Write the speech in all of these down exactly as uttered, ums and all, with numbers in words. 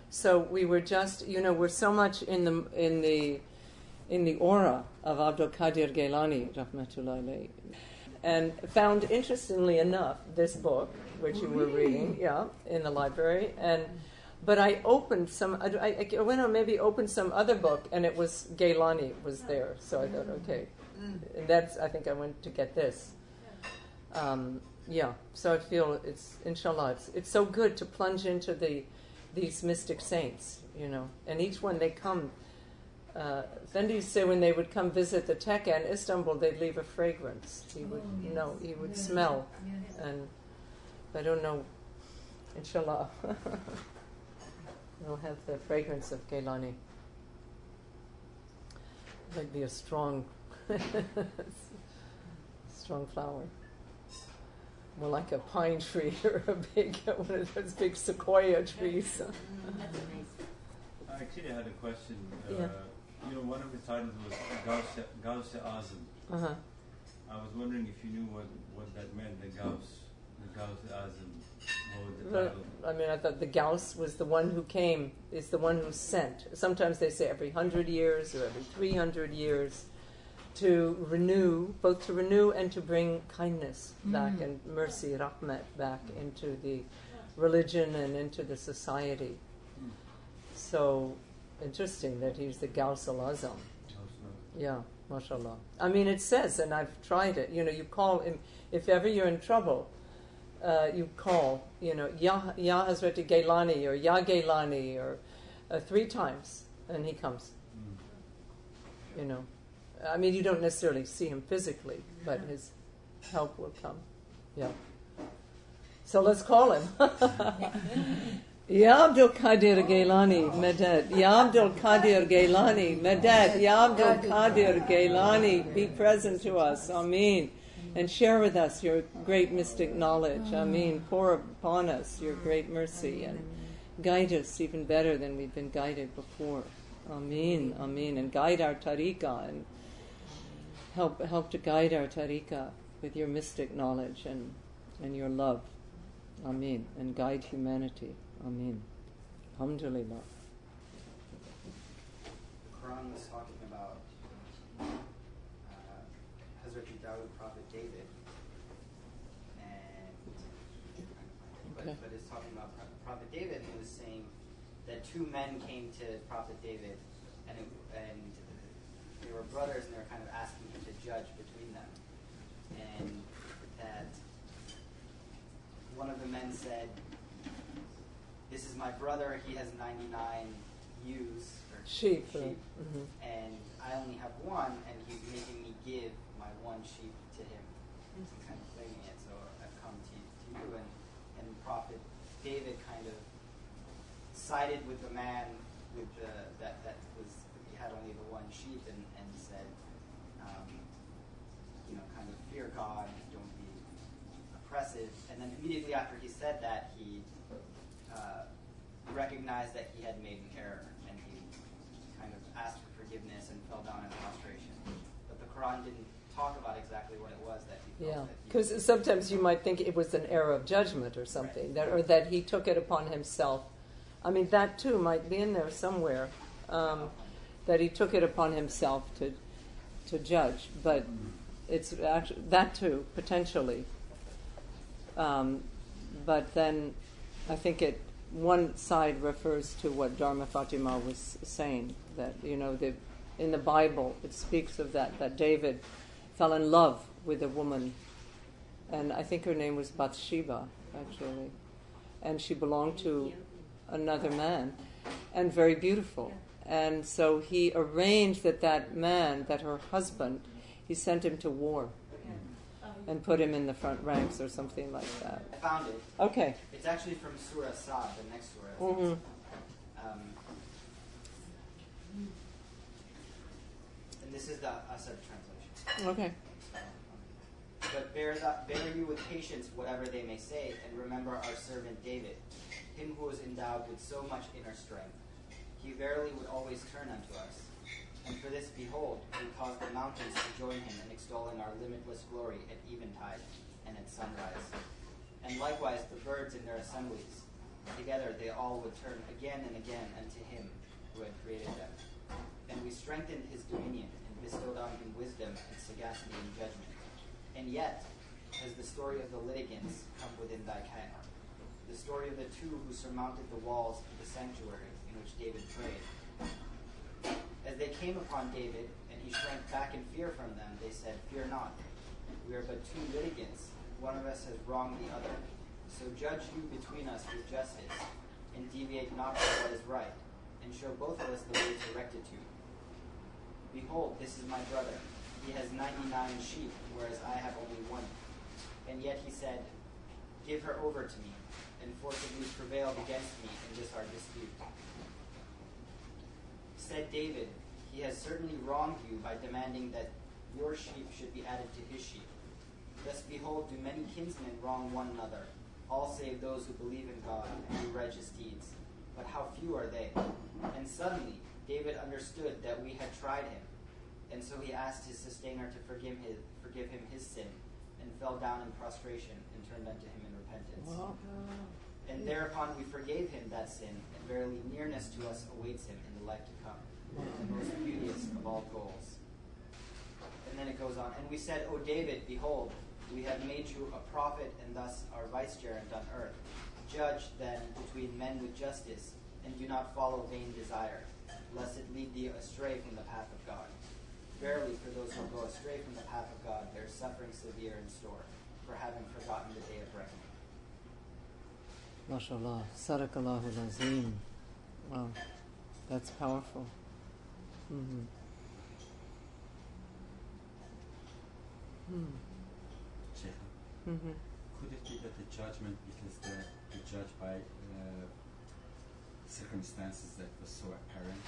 So we were just, you know, we're so much in the in the in the aura of Abdul Qadir Gailani, rahmatullahi alayhi, and found, interestingly enough, this book, which you were reading, yeah, in the library, and but I opened some, I, I went on maybe opened some other book, and it was Gailani was there, so I thought, okay, and that's, I think I went to get this. Um, yeah, so I feel it's, inshallah, it's, it's so good to plunge into the these mystic saints, you know, and each one they come, uh, Fendi used to say when they would come visit the Tekke in Istanbul, they'd leave a fragrance. He would, Oh, yes. you know, he would Yes. smell, Yes. and I don't know, inshallah, we'll have the fragrance of Gailani. Might be a strong, strong flower. More like a pine tree or a big, one of those big sequoia trees. That's amazing. I actually had a question. Uh, Yeah. You know, one of his titles was Gaus Gaus Azam. Uh-huh. I was wondering if you knew what, what that meant, the Gaus, the Gaus Azam. What was the Well, title? I mean, I thought the Gauss was the one who came, is the one who sent. Sometimes they say every hundred years or every three hundred years to renew, both to renew and to bring kindness back Mm. and mercy, rahmat, back into the religion and into the society. Mm. So interesting that he's the Gauss al-Azam. Gaus Azam. Yeah, mashallah. I mean, it says, and I've tried it, you know, you call him, if ever you're in trouble, uh, you call, you know, Ya, Ya Hazrat Gailani or Ya Gailani or uh, three times, and he comes, Mm. you know. I mean, you don't necessarily see him physically, but his help will come. Yeah. So let's call him. Ya Abdul Qadir Gailani, Madad. Ya Abdul Qadir Gailani, Madad. Ya Abdul Qadir Gailani, be present to us. Ameen. And share with us your great mystic knowledge. Ameen. Pour upon us your great mercy and guide us even better than we've been guided before. Ameen. Ameen. And guide our tariqah and help help to guide our tariqah with your mystic knowledge and, and your love. Ameen. And guide humanity. Ameen. Alhamdulillah. The Quran was talking about uh, Hazrat Dawood, Prophet David, and but, Okay. but it's talking about Pro- Prophet David, and it was saying that two men came to Prophet David, and it, and they were brothers, and they were kind of asking him to judge between them, and that one of the men said, "This is my brother. He has ninety-nine ewes or Sheep. sheep, Mhm. and I only have one, and he's making me give my one sheep to him." He's kind of claiming it, so I've come to, to you. And, and Prophet David kind of sided with the man with the, that that was he had only the one sheep, and, and said, um, you know, kind of fear God, don't be oppressive. And then immediately after he said that, he uh, recognized that he had made an error, and he kind of asked for forgiveness and fell down in prostration. But the Quran didn't talk about exactly what it was that he felt. Yeah, that he- because sometimes you might think it was an error of judgment or something, that, or that he took it upon himself. I mean, that too might be in there somewhere, um, that he took it upon himself to to judge. But it's actually that too potentially. Um, but then, I think it one side refers to what Dharma Fatima was saying, that you know the in the Bible it speaks of that that David fell in love with a woman, and I think her name was Bathsheba, actually, and she belonged to another man, and very beautiful. And so he arranged that that man, that her husband, he sent him to war and put him in the front ranks or something like that. I found it. Okay. It's actually from Surah Sad, the next surah. Mm-hmm. Um, and this is the Asad translation. Okay. But bear, that, bear you with patience whatever they may say, and remember our servant David, him who was endowed with so much inner strength. He verily would always turn unto us. And for this, behold, we caused the mountains to join him in extolling our limitless glory at eventide and at sunrise. And likewise the birds in their assemblies. together they all would turn again and again unto him who had created them. And we strengthened his dominion and bestowed on him wisdom and sagacity and judgment. And yet has the story of the litigants come within thy ken, the story of the two who surmounted the walls of the sanctuary in which David prayed. As they came upon David, and he shrank back in fear from them, they said, Fear not. We are but two litigants. One of us has wronged the other. So judge you between us with justice, and deviate not from what is right, and show both of us the way to rectitude. Behold, this is my brother. He has ninety-nine sheep, whereas I have only one. And yet he said, Give her over to me, and forcibly prevailed against me in this our dispute. Said David, He has certainly wronged you by demanding that your sheep should be added to his sheep. Thus behold, do many kinsmen wrong one another, all save those who believe in God and do righteous deeds. But how few are they? And suddenly David understood that we had tried him, and so he asked his sustainer to forgive his, forgive him his sin, and fell down in prostration and turned unto him in repentance. Wow. And thereupon we forgave him that sin, and verily nearness to us awaits him in the life to come, the most beauteous of all goals. And then it goes on, and we said, O David, behold, we have made you a prophet, and thus our vicegerent on earth. Judge then between men with justice, and do not follow vain desire, lest it lead thee astray from the path of God. Verily, for those who go astray from the path of God, there is suffering severe in store, for having forgotten the day of reckoning. MashaAllah. Sadaqallahu al-Azim. Wow. That's powerful. Mm-hmm. Hmm. Sheikh, Mm-hmm. could it be that the judgment, because the, the judge by uh, circumstances that was so apparent?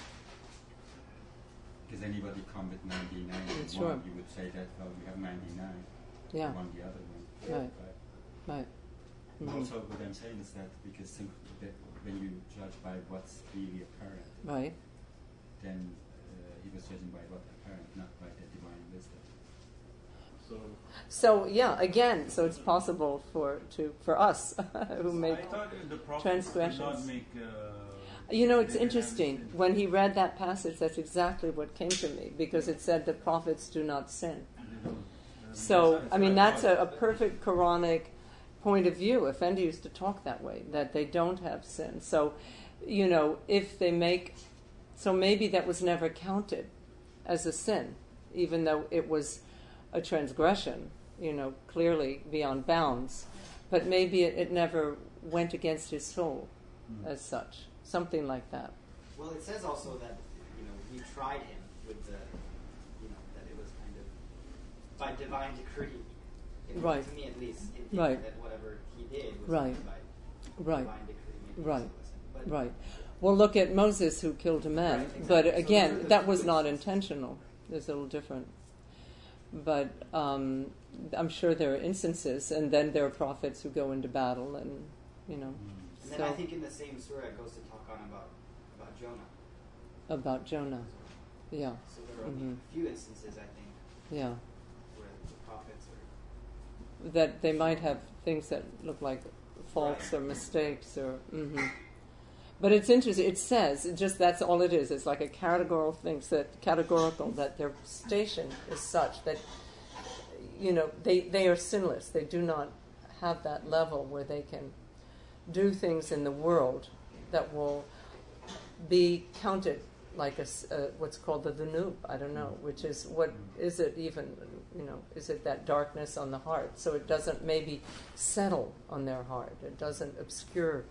Because anybody come with ninety-nine, and Sure. one, you would say that, well, we have ninety-nine, Yeah. one the other one. Right. Right. And Mhm. also, what I'm saying is that because sim- that when you judge by what's really apparent, Right. then uh, he was judging by what apparent, not by the divine wisdom. So, So yeah, again, so it's possible for to for us who make. I thought the prophets did transgressions. not make. Uh, You know, it's they didn't have interesting. sin. When he read that passage, that's exactly what came to me, because it said the prophets do not sin. They don't. Uh, So, that's- I mean, I that's a, a thought. perfect Quranic point of view. Effendi used to talk that way, that they don't have sin. So, you know, if they make, so maybe that was never counted as a sin, even though it was a transgression, you know, clearly beyond bounds. But maybe it, it never went against his soul Mm. as such, something like that. Well, it says also that, you know, we tried him with the, you know, that it was kind of by divine decree. It, Right. To me, at least, it did Right. that whatever he did was Right. done by Right, divine decree. Maybe Right. so listen. But right. Well, look at Moses who killed a man, Right, exactly. but So again, those are the that was two not instances. intentional. There's a little different. But um, I'm sure there are instances, and then there are prophets who go into battle, and you know, And then so I think in the same surah it goes to talk on about about Jonah. about Jonah. Yeah, So there are only Mhm. a few instances, I think, yeah. where the prophets are. That they might have things that look like faults Right. or mistakes, or. hmm But it's interesting. It says it just that's all it is. It's like a categorical thing that categorical that their station is such that you know they they are sinless. They do not have that level where they can do things in the world that will be counted like a, s- uh, what's called the dhunub. I don't know, which is what is it even? You know, is it that darkness on the heart? So it doesn't maybe settle on their heart. It doesn't obscure.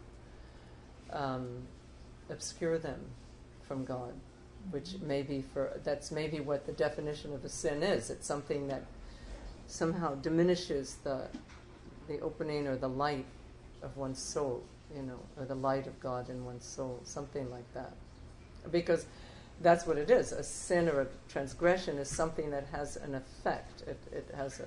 Um, obscure them from God, which maybe for that's maybe what the definition of a sin is. It's something that somehow diminishes the the opening or the light of one's soul, you know, or the light of God in one's soul, something like that. Because that's what it is. A sin or a transgression is something that has an effect. It it has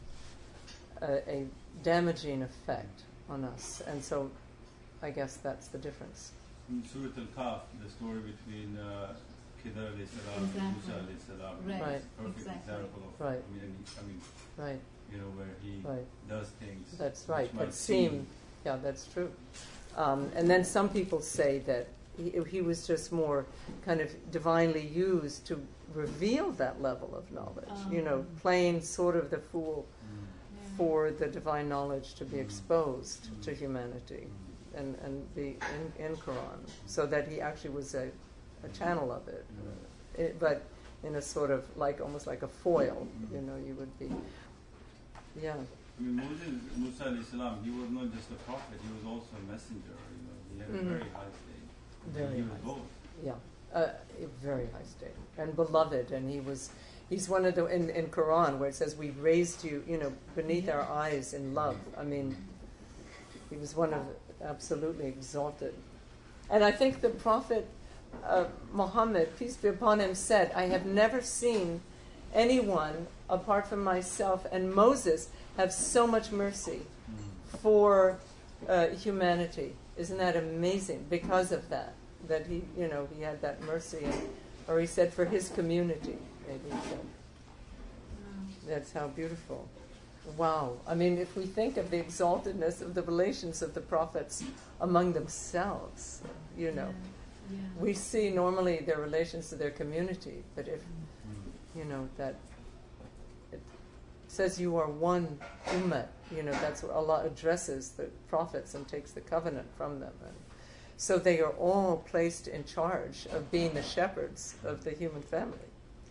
a a, a damaging effect on us, and so. I guess that's the difference. In Surah Al-Kahf, the story between uh, Khidr alayhi salam and Exactly. Musa alayhi salam Right. is Right. a perfect Exactly. example of, Right. I mean, I mean, Right, you know, where he right. does things. That's which right. might That seem, yeah, that's true. Um, and then some people say that he, he was just more kind of divinely used to reveal that level of knowledge, Um. you know, playing sort of the fool Yeah. for the divine knowledge to be Mm. exposed Mm. to humanity Mm. and, and be in, in Quran, so that he actually was a, a channel of it. Mm. It, but in a sort of like almost like a foil, you know, you would be, yeah. I mean, Moses, Musa alayhi salam, he was not just a prophet, he was also a messenger. You know, he had Mhm. a very high state. Very he was high both. Yeah, uh, a very high state and beloved, and he was. He's one of the in, in Quran where it says we raised you, you know, beneath Yeah. our eyes in love. I mean, he was one of absolutely exalted, and I think the Prophet uh, Muhammad, peace be upon him, said, "I have never seen anyone apart from myself and Moses have so much mercy Mm. for uh, humanity." Isn't that amazing? Because of that, that he, you know, he had that mercy, and, or he said for his community. Maybe he said. That's how beautiful. Wow. I mean, if we think of the exaltedness of the relations of the prophets among themselves, you know, Yeah. Yeah. we see normally their relations to their community, but if, Mm. you know, that it says you are one ummah, you know, that's what Allah addresses the prophets and takes the covenant from them. And so they are all placed in charge of being the shepherds of the human family.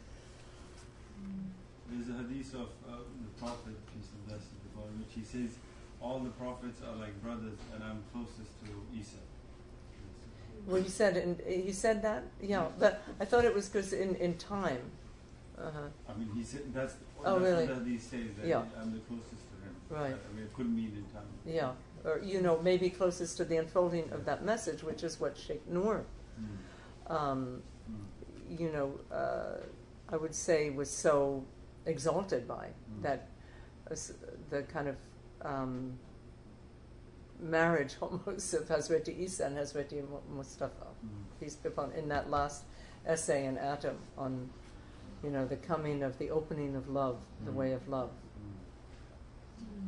There's a hadith of uh, the Prophet, peace and blessings be upon him, which he says, all the prophets are like brothers, and I'm closest to Isa. Well, he said, and he said that, yeah. But I thought it was because in, in time. Uh-huh. I mean, he said that's, Oh, that's really? what the hadith says, that Yeah. I'm the closest to him. Right. I mean, it could mean in time. Yeah, or you know, maybe closest to the unfolding of that message, which is what Sheikh Noor, Mm. um, Mm. you know, uh, I would say was so exalted by Mm. that uh, s- the kind of um, marriage almost of Hazreti Isa and Hazreti Mu- Mustafa, Mm. peace be upon, in that last essay in Atom on, you know, the coming of the opening of love, the Mm. way of love. Mm.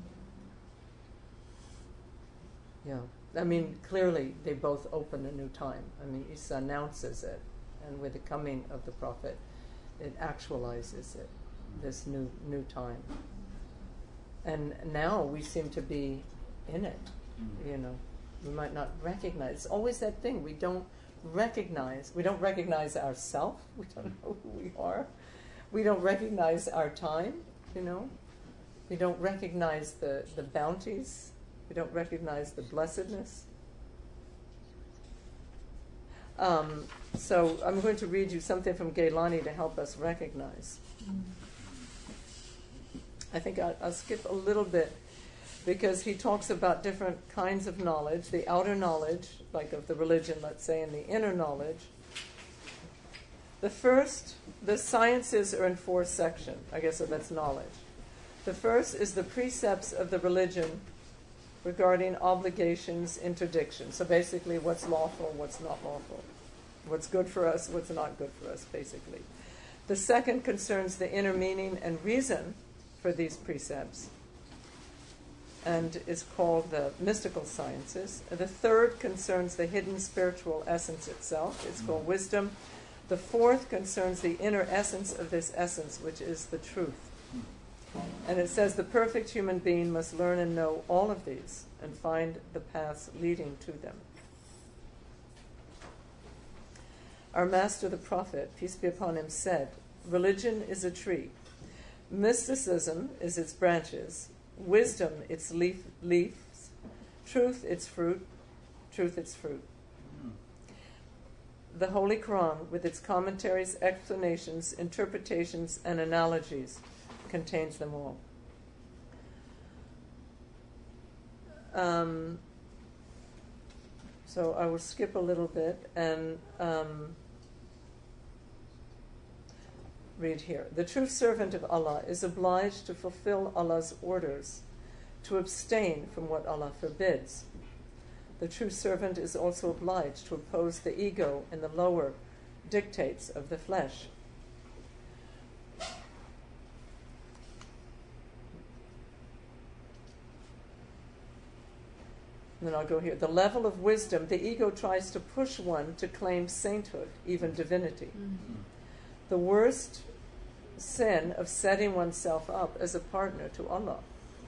Yeah, I mean, clearly they both open a new time. I mean, Isa announces it, and with the coming of the Prophet, it actualizes it, this new new time. And now we seem to be in it, Mm. you know. We might not recognize. It's always that thing. We don't recognize. We don't recognize ourselves. We don't know who we are. We don't recognize our time, you know. We don't recognize the, the bounties. We don't recognize the blessedness. Um, so I'm going to read you something from Gailani to help us recognize. I think I'll, I'll skip a little bit because he talks about different kinds of knowledge, the outer knowledge, like of the religion, let's say, and the inner knowledge. The first, the sciences are in four sections. I guess so that's knowledge. The first is the precepts of the religion regarding obligations, interdictions. So basically what's lawful, what's not lawful. What's good for us, what's not good for us, basically. The second concerns the inner meaning and reason for these precepts and is called the mystical sciences. The third concerns the hidden spiritual essence itself. It's called wisdom. The fourth concerns the inner essence of this essence, which is the truth. And it says the perfect human being must learn and know all of these and find the paths leading to them. Our master, the prophet, peace be upon him, said, religion is a tree. Mysticism is its branches. Wisdom, its leaf, leaves. Truth, its fruit. Truth, its fruit. Mm. The Holy Quran, with its commentaries, explanations, interpretations, and analogies, contains them all. Um, so I will skip a little bit and um, read here. The true servant of Allah is obliged to fulfill Allah's orders, to abstain from what Allah forbids. The true servant is also obliged to oppose the ego and the lower dictates of the flesh. And then I'll go here. The level of wisdom, the ego tries to push one to claim sainthood, even divinity. Mm. The worst sin of setting oneself up as a partner to Allah.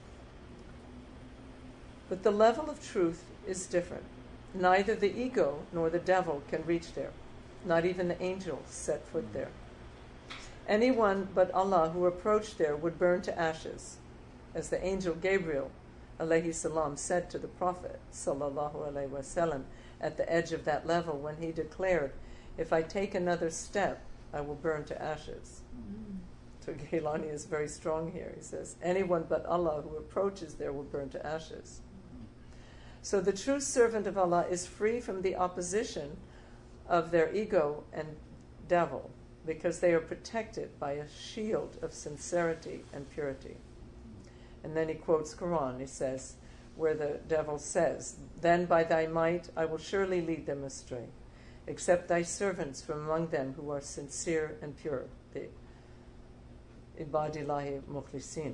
But the level of truth is different. Neither the ego nor the devil can reach there. Not even the angels set foot there. Anyone but Allah who approached there would burn to ashes, as the angel Gabriel alayhi salam said to the Prophet sallallahu alaihi wasallam at the edge of that level when he declared, if I take another step, I will burn to ashes. Mm. So Gailani is very strong here. He says, anyone but Allah who approaches there will burn to ashes. So the true servant of Allah is free from the opposition of their ego and devil, because they are protected by a shield of sincerity and purity. And then he quotes Quran. He says, where the devil says, then by thy might I will surely lead them astray, except thy servants from among them who are sincere and pure, the ibadillahi mukhlisin.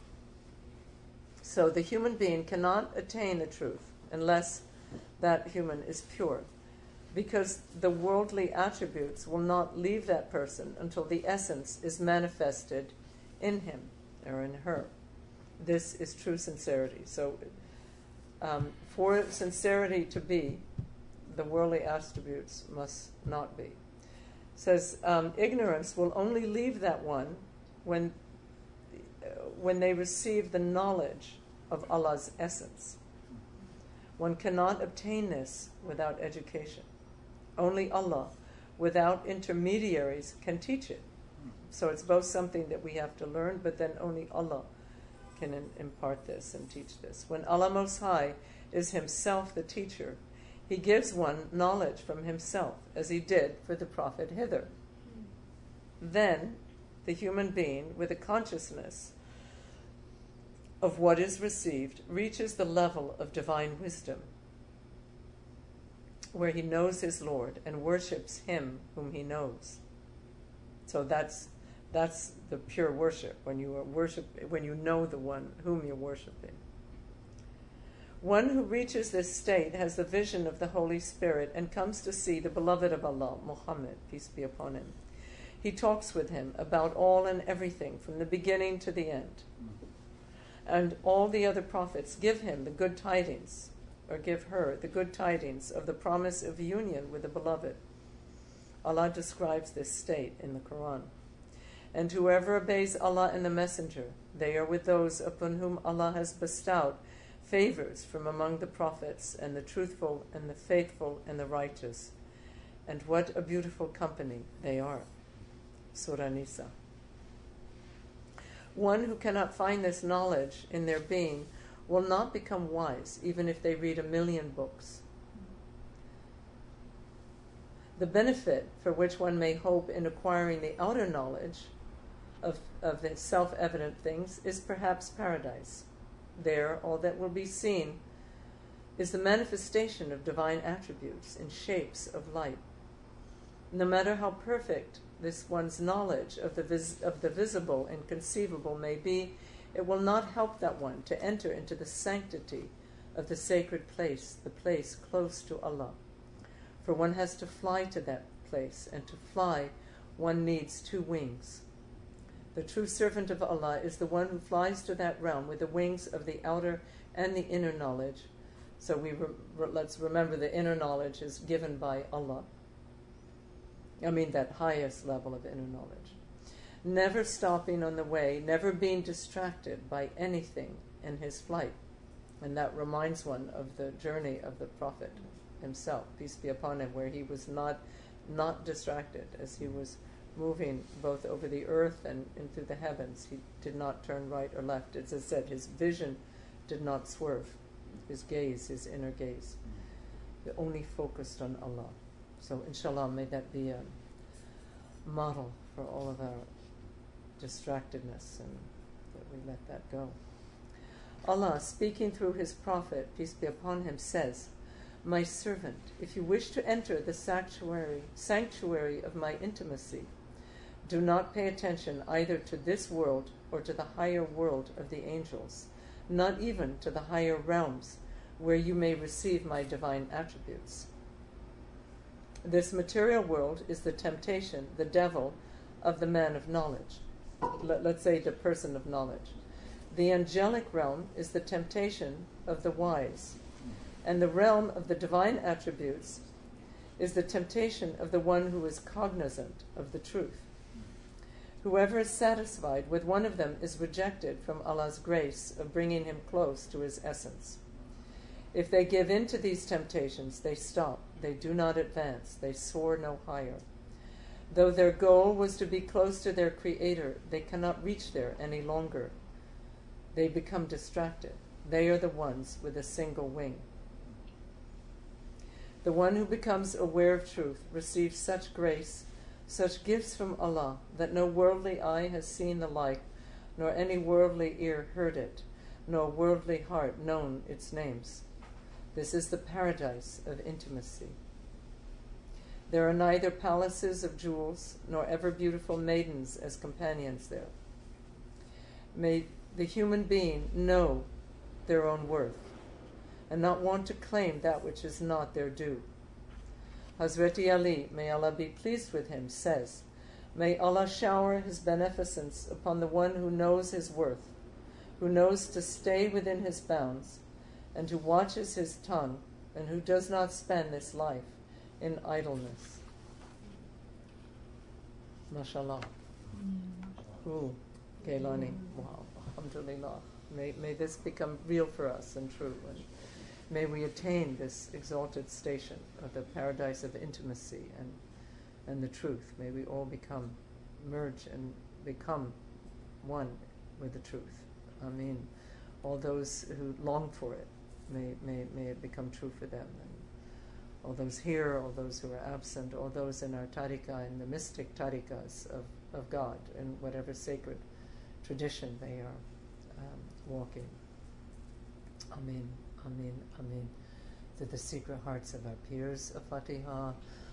So the human being cannot attain the truth unless that human is pure, because the worldly attributes will not leave that person until the essence is manifested in him or in her. This is true sincerity. So um, for sincerity to be, the worldly attributes must not be. It says, um, ignorance will only leave that one when, uh, when they receive the knowledge of Allah's essence. One cannot obtain this without education. Only Allah, without intermediaries, can teach it. So it's both something that we have to learn, but then only Allah can in- impart this and teach this. When Allah Most High is Himself the teacher, He gives one knowledge from Himself, as He did for the Prophet hither. Then the human being, with a consciousness of what is received, reaches the level of divine wisdom, where he knows his Lord and worships Him whom he knows. So that's that's the pure worship, when you are worship when you know the one whom you're worshiping. One who reaches this state has the vision of the Holy Spirit and comes to see the beloved of Allah, Muhammad, peace be upon him. He talks with him about all and everything from the beginning to the end. And all the other prophets give him the good tidings, or give her the good tidings of the promise of union with the beloved. Allah describes this state in the Quran. And whoever obeys Allah and the Messenger, they are with those upon whom Allah has bestowed favors from among the prophets, and the truthful and the faithful and the righteous. And what a beautiful company they are. Surah Nisa. One who cannot find this knowledge in their being will not become wise, even if they read a million books. The benefit for which one may hope in acquiring the outer knowledge of, of the self-evident things is perhaps paradise. There, all that will be seen is the manifestation of divine attributes in shapes of light. No matter how perfect this one's knowledge of the vis- of the visible and conceivable may be, it will not help that one to enter into the sanctity of the sacred place, the place close to Allah. For one has to fly to that place, and to fly one needs two wings. The true servant of Allah is the one who flies to that realm with the wings of the outer and the inner knowledge. So we re- re- let's remember the inner knowledge is given by Allah. I mean that highest level of inner knowledge. Never stopping on the way, never being distracted by anything in his flight. And that reminds one of the journey of the Prophet himself, peace be upon him, where he was not not distracted as he was moving both over the earth and into the heavens. He did not turn right or left. As I said, his vision did not swerve. His gaze, his inner gaze, he only focused on Allah. So inshallah, may that be a model for all of our distractedness, and that we let that go. Allah, speaking through His Prophet, peace be upon him, says, "My servant, if you wish to enter the sanctuary, sanctuary of my intimacy, do not pay attention either to this world or to the higher world of the angels, not even to the higher realms where you may receive my divine attributes. This material world is the temptation, the devil, of the man of knowledge. Let, let's say the person of knowledge. The angelic realm is the temptation of the wise, and the realm of the divine attributes is the temptation of the one who is cognizant of the truth. Whoever is satisfied with one of them is rejected from Allah's grace of bringing him close to his essence. If they give in to these temptations, they stop, they do not advance, they soar no higher. Though their goal was to be close to their Creator, they cannot reach there any longer. They become distracted. They are the ones with a single wing. The one who becomes aware of truth receives such grace, such gifts from Allah, that no worldly eye has seen the like, nor any worldly ear heard it, nor worldly heart known its names. This is the paradise of intimacy. There are neither palaces of jewels, nor ever beautiful maidens as companions there. May the human being know their own worth, and not want to claim that which is not their due. Hazreti Ali, may Allah be pleased with him, says, "May Allah shower His beneficence upon the one who knows his worth, who knows to stay within his bounds, and who watches his tongue, and who does not spend this life in idleness." MashaAllah. Ooh, Gailani. Wow. Alhamdulillah. May, may this become real for us and true. And may we attain this exalted station of the paradise of intimacy and, and the truth. May we all become, merge and become one with the truth. Ameen. All those who long for it, may, may, may it become true for them. And all those here, all those who are absent, all those in our tariqah, in the mystic tariqahs of, of God, in whatever sacred tradition they are um, walking. Ameen, Ameen, Ameen. To the secret hearts of our peers of Fatiha.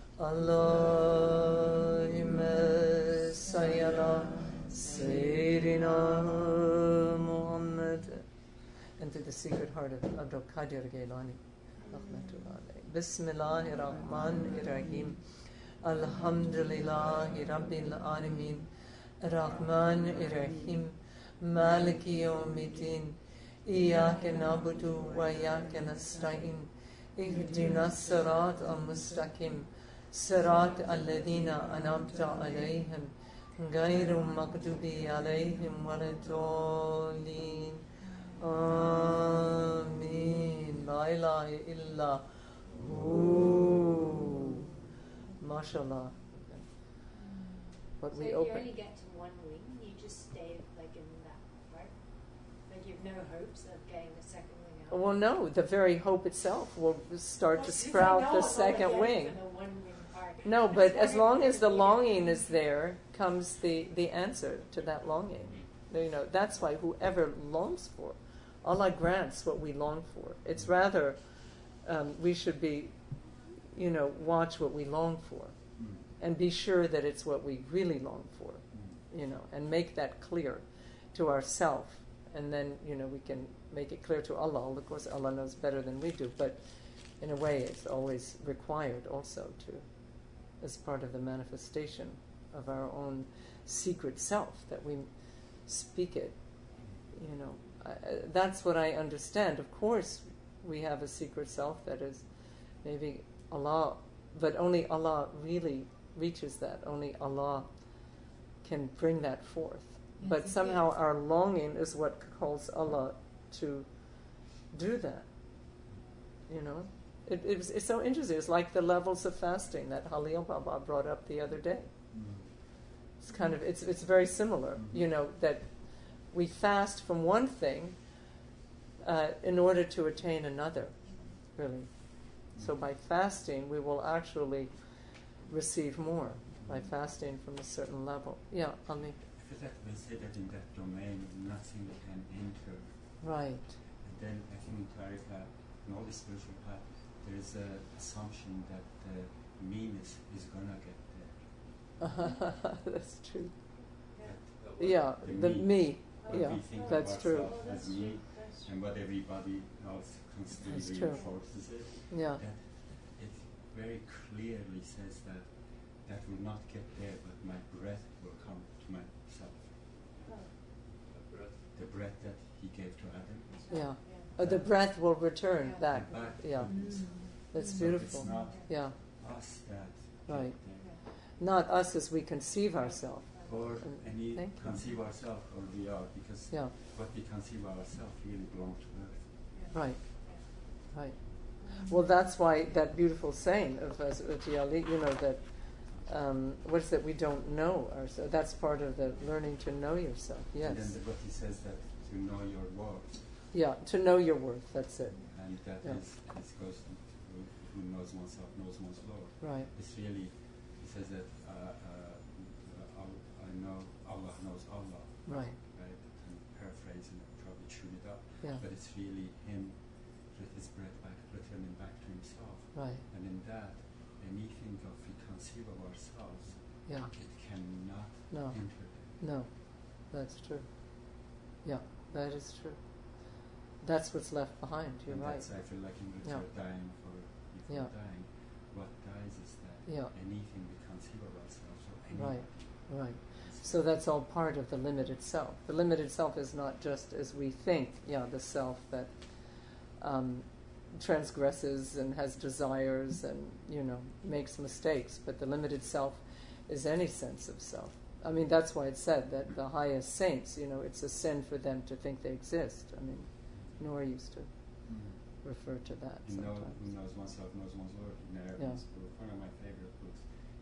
Allahumma salli ala Sayyidina Muhammad. And to the secret heart of Abdul Qadir Gailani. Bismillahir Rahmanir Rahim. Alhamdulillahi Rabbil Alameen. Rahmanir Rahim. Maliki Yawmiddin. Iyyaka na'budu wa iyyaka nasta'in. Ihdinas sirat al-mustaqim. Sirat alladhina an'amta alayhim. Ghayru maghdubi alayhim waladdallin. Ameen. La ilaha illa hu. MashaAllah. But So we if open. you only get to one wing, you just stay like in that, right? Like you have no hopes of getting the second wing out. Well, no, the very hope itself will start Well, to if I sprout know the I'm only second getting wing. to the one wing part, No, I but just as wanted long to as the feel- longing is there, comes the, the answer to that longing. You know, that's why whoever longs for, Allah grants what we long for. It's rather, um, we should be, you know, watch what we long for, and be sure that it's what we really long for, you know, and make that clear to ourselves, and then, you know, we can make it clear to Allah. Of course, Allah knows better than we do, but in a way, it's always required also to, as part of the manifestation of our own secret self, that we speak it, you know. I, that's what I understand. Of course, we have a secret self that is maybe Allah, but only Allah really reaches that. Only Allah can bring that forth. Yes, But it somehow is. our longing is what calls Allah to do that. You know, it, it was, it's so interesting. It's like the levels of fasting that Halil Baba brought up the other day. It's kind of it's it's very similar. You know, that we fast from one thing uh, in order to attain another. Really. So by fasting, we will actually receive more by fasting from a certain level. Yeah, Ali. I feel like we say that in that domain, nothing can enter. Right. And then I think in Tariqa, in all the spiritual path, there is an assumption that the meanness is gonna get there. That's true. That Yeah, the the me. me. When Yeah, we think that's of true. ourselves as me, and what everybody else constantly That's true. reinforces it. Yeah. That it very clearly says that that will not get there, but my breath will come to myself. The breath that he gave to Adam. Yeah. Oh, the breath will return Yeah. back. back Yeah. to himself. That's So beautiful. It's not Yeah. us that Right. get there. Not us as we conceive ourselves. Or And any think. conceive ourselves or we are, because Yeah. what we conceive ourselves really belongs to earth. Right. Right. Well, that's why that beautiful saying of Uttiyali, you know, that um, what's that we don't know ourselves. That's part of the learning to know yourself. And then Yes. the, what he says that to know your worth, Yeah. To know your worth. That's it. and that Yeah. is this goes to who, who knows oneself knows one's Lord. Right. It's really he says that uh, uh, uh, I know Allah knows Allah, Right. right? I'm paraphrasing it, probably chewed it up, Yeah. but it's really him with his breath back, returning back to himself, Right. and in that, anything of we conceive of ourselves, Yeah. it cannot No. enter there. No. That's true. Yeah. That is true. That's what's left behind. You're and right. that's, I feel like in which Yeah. we're dying for before Yeah. dying. What dies is that Yeah. anything we conceive of ourselves or Right. anybody. Right. So that's all part of the limited self. The limited self is not just as we think, yeah, the self that um, transgresses and has desires and, you know, makes mistakes, but the limited self is any sense of self. I mean, that's why it's said that the highest saints, you know, it's a sin for them to think they exist. I mean, Noor used to refer to that You know, sometimes. who knows oneself knows one's Lord. In the Yeah. Arabic book, one of my favorite books,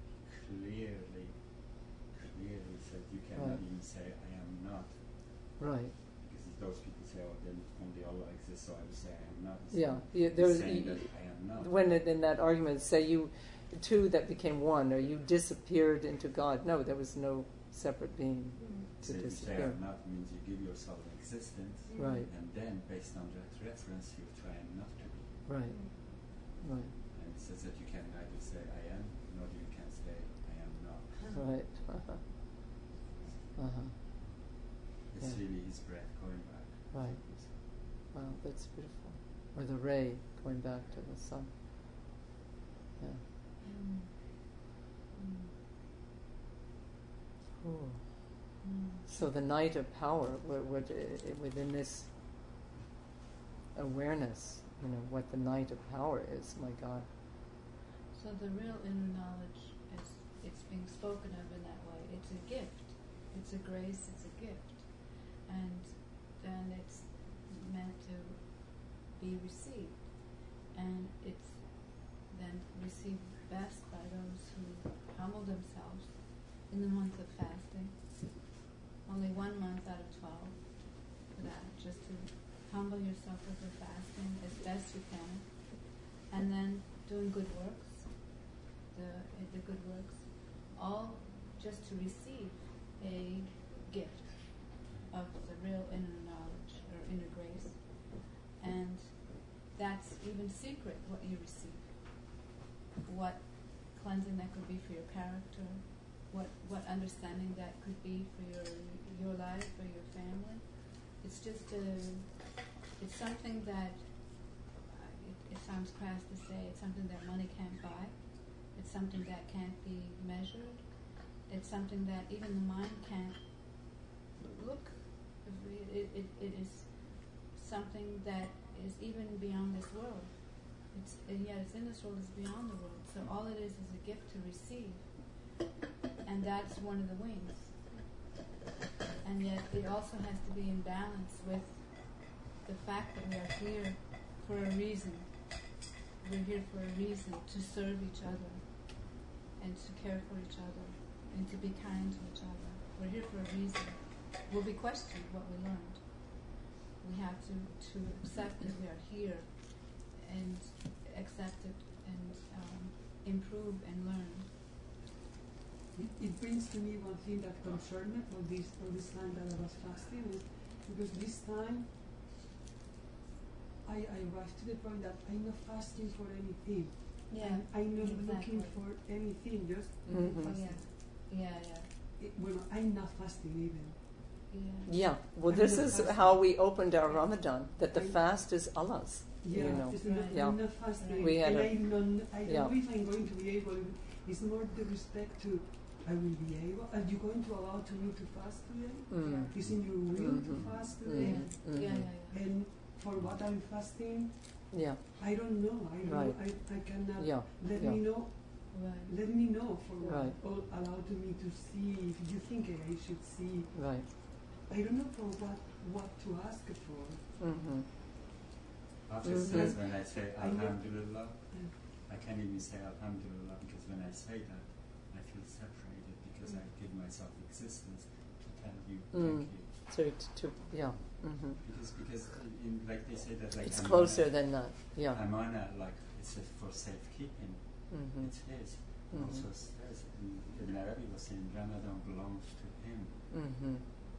clearly, clearly said you cannot Right. even say I am not, Right. because if those people say, oh, then only Allah exists, so I will say I am not. It's Yeah. not Yeah, there's- saying y- that I am not. When it, in that argument, say you two that became one, or you disappeared into God. No, there was no separate being to So if you say I disappear. am not means you give yourself an existence, Right, and then based on that reference, you try not to be. right, right, And it says that you can neither say I am, nor you can say I am not. right. Uh-huh. Uh-huh. It's Yeah. really his breath going back. Right. Wow, that's beautiful. Or the ray going back to the sun. Yeah. Ooh. So the night of power, wi- wi- i- within this awareness, you know, what the night of power is, my God. So the real inner knowledge is it's being spoken of in that way. It's a gift. It's a grace, it's a gift. And then it's meant to be received. And it's then received best by those who humble themselves in the month of fasting. Only one month out of twelve for that, just to humble yourself with the fasting as best you can. And then doing good works, the the good works, all just to receive a gift of the real inner knowledge or inner grace. And that's even secret what you receive. What cleansing that could be for your character, what what understanding that could be for your your life or your family. It's just a, it's something that, uh, it, it sounds crass to say, it's something that money can't buy. It's something that can't be measured. It's something that even the mind can't look. It, it, it is something that is even beyond this world. It's, and yet it's in this world, it's beyond the world. So all it is is a gift to receive. And that's one of the wings. And yet it also has to be in balance with the fact that we are here for a reason. We're here for a reason, to serve each other and to care for each other and to be kind to each other. We're here for a reason. We'll be questioned what we learned. We have to, to accept that we are here and accept it and um, improve and learn. It, it brings to me one thing that concerned me all this all this time that I was fasting, is because this time I, I arrived to the point that I'm not fasting for anything. Yeah, And I'm not exactly. looking for anything, just Mhm. fasting. Yeah, yeah, yeah. It, well, I'm not fasting even. Yeah. Yeah, well, And this the is fast- how we opened our Ramadan, that the fast is Allah's. Yeah, You know. it's not, Yeah. I'm not fasting, We had and a- I don't, I don't yeah. know if I'm going to be able. It's more the respect to, I will be able. Are you going to allow to me to fast today? Mm. Is in your will Mhm. to fast Yeah. today? Yeah. Mhm. Yeah. Yeah. And for what I'm fasting, Yeah, I don't know. I don't. Right. I, I cannot. yeah, Let yeah. me know. Right. Let me know for what. Right. Or allow to me to see. If you think I should see, right. I don't know for what what to ask for. Mm-hmm. Prophet Mhm. says when I say I know- Alhamdulillah, Yeah. I can't even say Alhamdulillah because when I say that, I feel separated because I give myself existence to tell you Mm. thank you. So to, to yeah, mm-hmm. Because because in, like they say that like It's amana- closer than that. Yeah. amana, like it's a, for safekeeping. Mm-hmm. It's his. Mhm. Also says in Ibn Arabi was saying Ramadan belongs to him. Mm-hmm.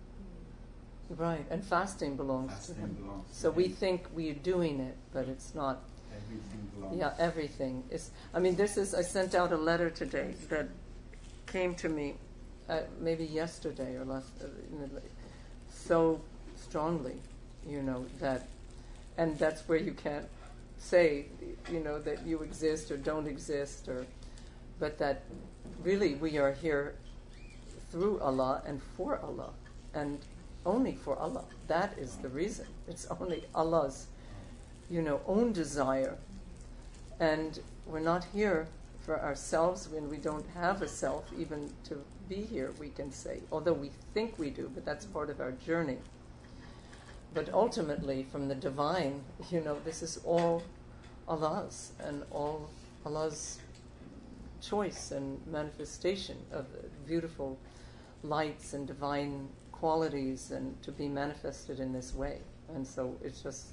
Right, and fasting belongs Fasting to him. belongs to So we him. think we're doing it, but it's not. Everything belongs. Yeah, everything is. I mean, this is. I sent out a letter today that came to me, uh, maybe yesterday or last, uh, you know, like, so strongly, you know that, and that's where you can't say, you know, that you exist or don't exist, or, but that really we are here through Allah and for Allah, and only for Allah. That is the reason. It's only Allah's, you know, own desire. And we're not here for ourselves when we don't have a self even to be here, we can say. Although we think we do, but that's part of our journey. But ultimately, from the divine, you know, this is all Allah's and all Allah's choice and manifestation of the beautiful lights and divine qualities and to be manifested in this way. And so it's just,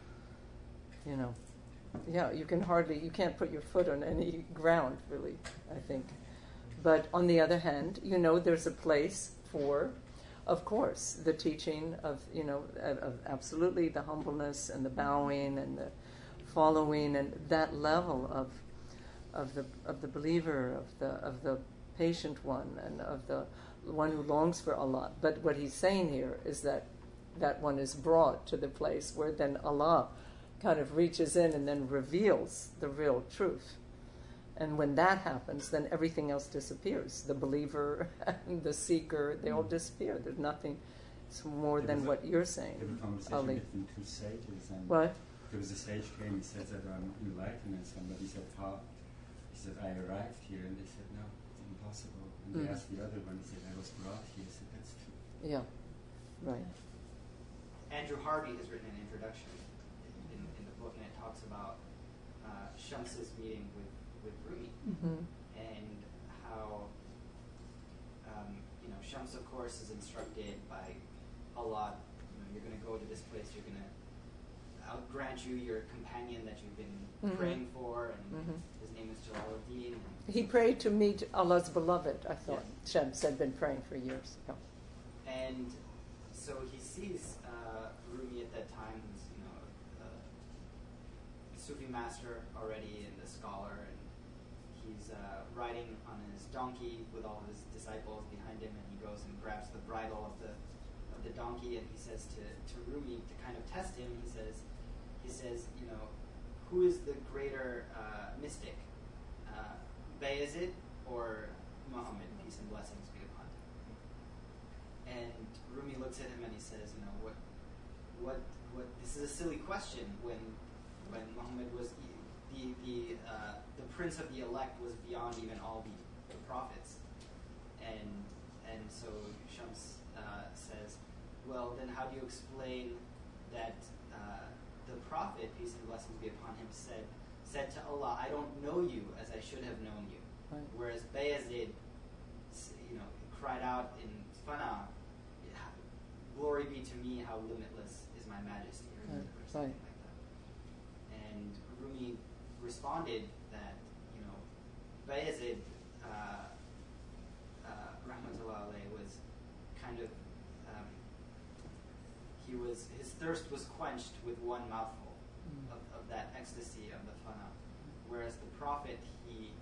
you know, yeah, you can hardly, you can't put your foot on any ground, really, I think. But on the other hand, you know, there's a place for, of course, the teaching of, you know, of, of absolutely the humbleness and the bowing and the following and that level of of the of the believer, of the of the patient one, and of the one who longs for Allah. But what he's saying here is that that one is brought to the place where then Allah kind of reaches in and then reveals the real truth. And when that happens, then everything else disappears. The believer and the seeker, they all disappear. There's nothing more than what you're saying, There was a conversation Ali. between two sages, and What? there was a sage came. He says that I'm enlightened, and somebody said, "How?" He said, "I arrived here," and they said, "No, it's impossible." And they Mhm. asked the other one. He said, "I was brought here." He said, "That's true." Yeah, right. Andrew Harvey has written an introduction in, in the book, and it talks about uh, Shams's meeting with, with Rumi, Mm-hmm. and how um, you know Shams, of course, is instructed by Allah. You know, you're going to go to this place. You're going to I'll grant you your companion that you've been Mhm. praying for, and Mhm. his name is Jalaluddin. And, He prayed to meet Allah's beloved, I thought. Shams had been praying for years. Yeah. and so he sees uh, Rumi at that time, who's you know a Sufi master already and a scholar, and he's uh, riding on his donkey with all his disciples behind him, and he goes and grabs the bridle of the of the donkey, and he says to, to Rumi to kind of test him. He says, he says, you know, who is the greater uh, mystic, uh, Bayezid or Muhammad, peace and blessings be upon him? And Rumi looks at him and he says, you know, what, what, what? This is a silly question. When, when Muhammad was the the uh, the prince of the elect was beyond even all the, the prophets, and and so Shams uh, says, well, then how do you explain that uh, the prophet, peace and blessings be upon him, said said to Allah, I don't know you as I should have known you, Right. whereas Bayezid, you know, cried out in Fana, glory be to me, how limitless is my majesty, or, Right, or something right. like that. And Rumi responded that, you know, Bayezid, uh, uh, rahmatullah alayh, was kind of, um, he was, his thirst was quenched with one mouthful Mm. of, of that ecstasy of the fana, whereas the prophet, he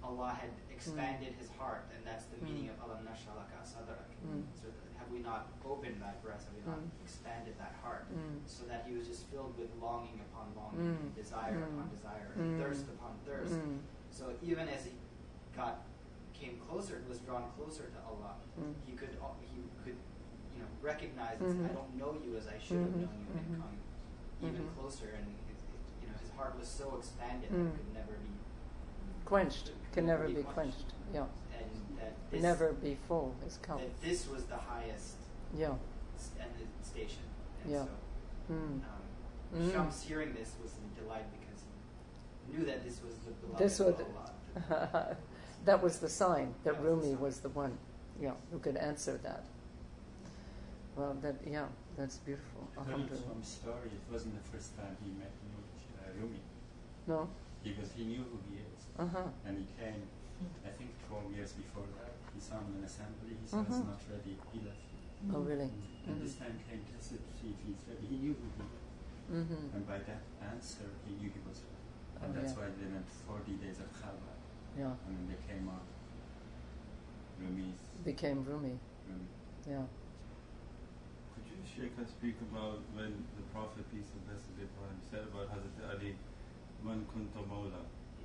Allah had expanded his heart, and that's the meaning of Alam Nashrah Laka Sadrak. Mm. So that have we not opened that breast? Have we not Mm. expanded that heart? Mm. So that he was just filled with longing upon longing, Mm. desire Mm. upon desire, Mm. and thirst upon thirst. Mm. So even as he got came closer, was drawn closer to Allah, Mm. he could al- he could you know recognize this, Mhm. I don't know you as I should have Mhm. known you, and Mhm. come even Mhm. closer. And it, it, you know his heart was so expanded that Mm. it could never be Quenched. Can never be quenched. Yeah. and that this, Never be full is cup. that this was the highest Yeah. s- and the station. And Yeah. so Mm. um, Mm. Shams hearing this was in delight because he knew that this was the beloved This of was Allah. that was the sign that That was the Rumi sign. was the one, yeah, who could answer that. Well, that yeah, that's beautiful. According to Alhamdulillah. some story, it wasn't the first time he met uh, Rumi, No. because he knew who he is, Uh huh. and he came. I think twelve years before that, he saw him in an assembly. He said, Mhm. "It's not ready." He left. Oh really? And this time came to see if he's ready. He knew who he was. Mm-hmm. And by that answer, he knew he was ready. And Oh, that's yeah. why they went forty days of Khalwa. Yeah. And then they came out. Rumi's Became Rumi. Rumi. Yeah. Could you, Sheikh, speak about when the Prophet, peace and blessings be upon him, said about Hazrat Ali, Man kunta mawla?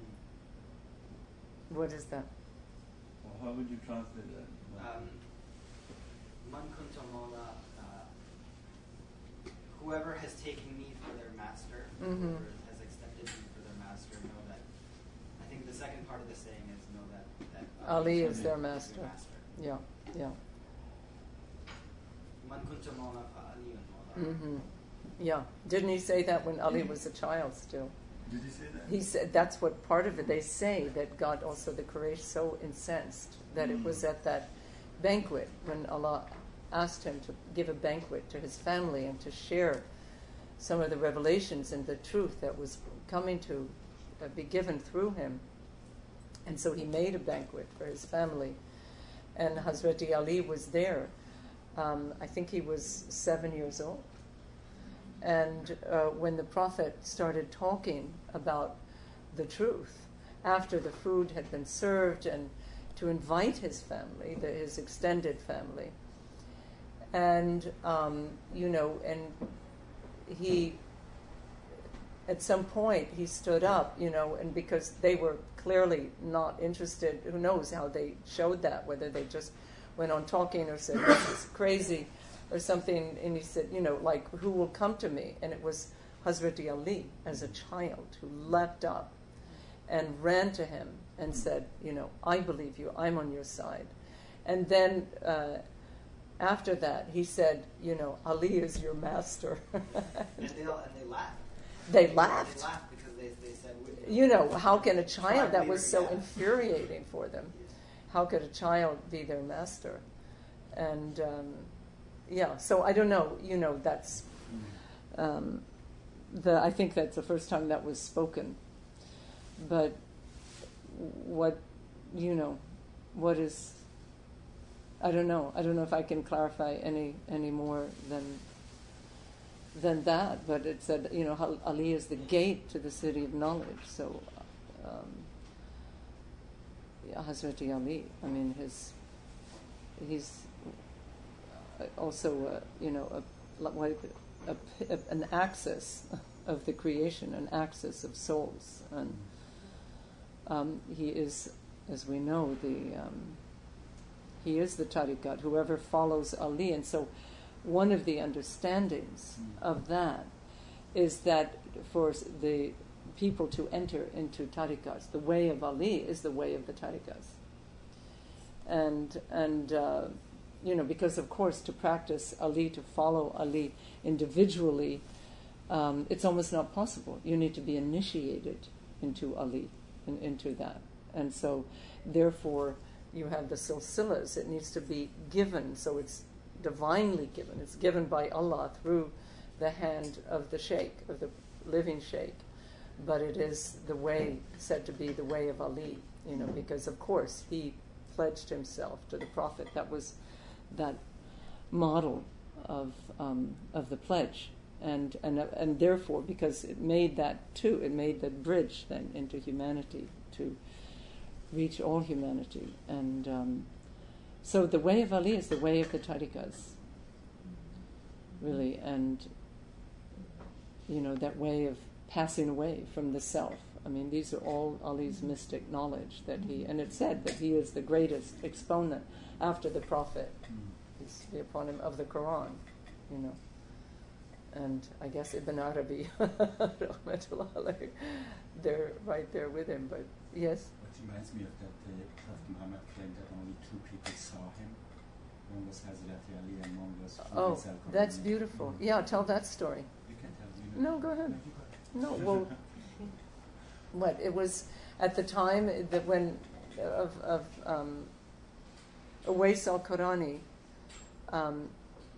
What is that? Well, how would you translate that? Um, Man kunta mawla, uh, whoever has taken me for their master, Mhm. whoever has accepted me for their master, know that. I think the second part of the saying is know that that Ali is is their their master. master. Yeah. Yeah. Man kunta mawla fa aliyun mawla. Mm-hmm. Yeah. Didn't he say that when Ali was a child still? Did he say that? He said that's what part of it. They say that God also the Quraysh so incensed that it was at that banquet when Allah asked him to give a banquet to his family and to share some of the revelations and the truth that was coming to uh, be given through him. And so he made a banquet for his family, and Hazrati Ali was there. Um, I think he was seven years old. And uh, when the Prophet started talking about the truth, after the food had been served, and to invite his family, the, his extended family, and, um, you know, and he, at some point, he stood up, you know, and because they were clearly not interested, who knows how they showed that, whether they just went on talking or said, this is crazy, or something, and he said, you know, like, who will come to me? And it was Hazrati Ali, as a child, who leapt up and ran to him and said, you know, I believe you, I'm on your side. And then uh, after that, he said, you know, Ali is your master. And they all, and they laughed. They They laughed. laughed because they, they said, we- You know, how can a child, Tribe that was leader, so yeah. infuriating for them, how could a child be their master? And um, yeah, so I don't know, you know, that's, um, the, I think that's the first time that was spoken. But what, you know, what is, I don't know, I don't know if I can clarify any, any more than than that, but it said, you know, Ali is the gate to the city of knowledge. So, um, yeah, Hazrati Ali, I mean, his, he's also, uh, you know, a, like a, a, an axis of the creation, an axis of souls, and um, he is, as we know, the um, he is the tariqat. Whoever follows Ali, and so. One of the understandings of that is that for the people to enter into tariqas, the way of Ali is the way of the tariqas. And, and uh, you know, because of course to practice Ali, to follow Ali individually, um, it's almost not possible. You need to be initiated into Ali, in, into that. And so therefore you have the silsilas. It needs to be given, so it's divinely given. It's given by Allah through the hand of the Shaykh, of the living Shaykh. But it is the way, said to be the way of Ali, you know, because of course he pledged himself to the Prophet. That was that model of um, of the pledge. And, and, and therefore, because it made that too, it made that bridge then into humanity to reach all humanity. And um, so the way of Ali is the way of the tariqas, really, and you know, that way of passing away from the self. I mean, these are all Ali's mystic knowledge that he, and it's said that he is the greatest exponent after the Prophet, peace be upon him, of the Quran, you know. And I guess Ibn Arabi, rahmatullah alayhi, they're right there with him, but yes? What reminds me of that, uh, Prophet Muhammad claimed that only two people saw him. One was Hazrat Ali and one was Oh, Faisal Qarni. that's beautiful. Yeah, tell that story. You can tell me. No, go ahead. No, well, what, it was at the time that when, of, of um, Uwais al-Qarani, um,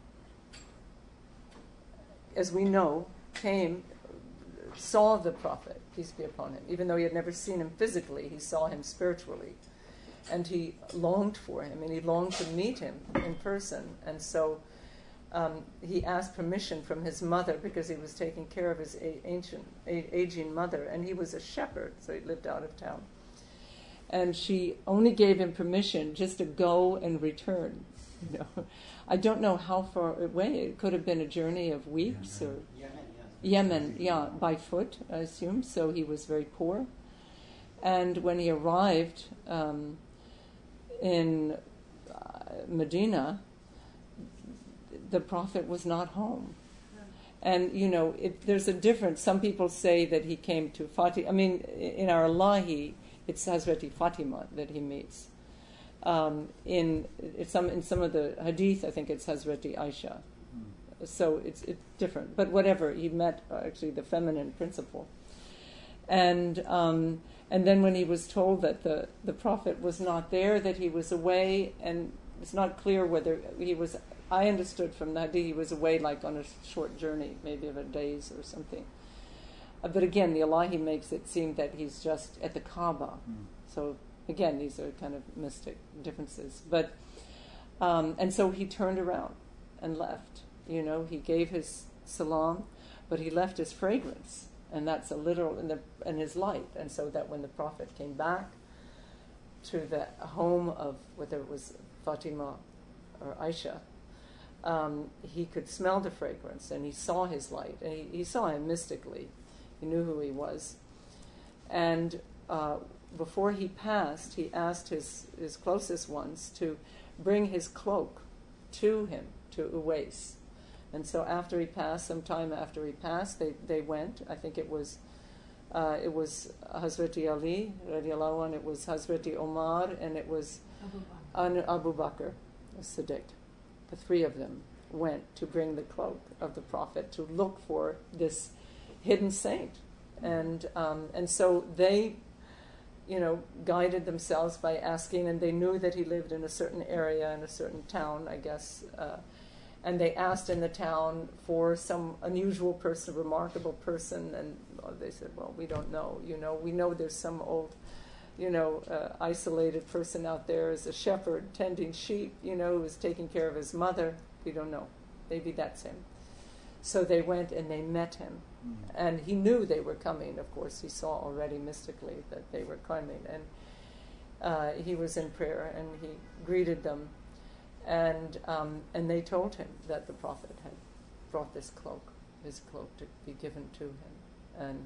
as we know, came, saw the Prophet, peace be upon him. Even though he had never seen him physically, he saw him spiritually. And he longed for him, and he longed to meet him in person. And so um, he asked permission from his mother, because he was taking care of his a- ancient, a- aging mother, and he was a shepherd, so he lived out of town. And she only gave him permission just to go and return. You know, I don't know how far away. It could have been a journey of weeks or Yemen, yes. Yemen, yeah, by foot, I assume. So he was very poor. And when he arrived um, in uh, Medina, the Prophet was not home. And, you know, it, there's a difference. Some people say that he came to Fatima. I mean, in our Allahi, it's Hazrati Fatima that he meets. Um, in it's some in some of the hadith, I think it's Hazrati Aisha. So it's it's different. But whatever, he met uh, actually the feminine principle. And um, and then when he was told that the, the Prophet was not there, that he was away, and it's not clear whether he was, I understood from the hadith he was away like on a short journey, maybe of a days or something. Uh, but again, the Allahi makes it seem that he's just at the Kaaba. Mm. So again, these are kind of mystic differences. But um, and so he turned around and left. You know, he gave his salam, but he left his fragrance, and that's a literal in the in his light. And so that when the Prophet came back to the home of whether it was Fatima or Aisha, um, he could smell the fragrance, and he saw his light, and he, he saw him mystically. He knew who he was, and uh, before he passed, he asked his, his closest ones to bring his cloak to him, to Uwais. And so after he passed, some time after he passed, they, they went. I think it was uh, it was Hazrati Ali, radiallahu anh, it was Hazrati Omar, and it was Abu Bakr. An Abu Bakr, Siddiq. The three of them went to bring the cloak of the Prophet to look for this hidden saint. And um, and so they, you know, guided themselves by asking, and they knew that he lived in a certain area, in a certain town, I guess, uh, and they asked in the town for some unusual person, remarkable person, and oh, they said, well, we don't know, you know, we know there's some old, you know, uh, isolated person out there as a shepherd tending sheep, you know, who's taking care of his mother, we don't know, maybe that's him. So they went and they met him. Mm. And he knew they were coming, of course. He saw already mystically that they were coming. And uh, he was in prayer, and he greeted them. And um, and they told him that the Prophet had brought this cloak, his cloak, to be given to him. And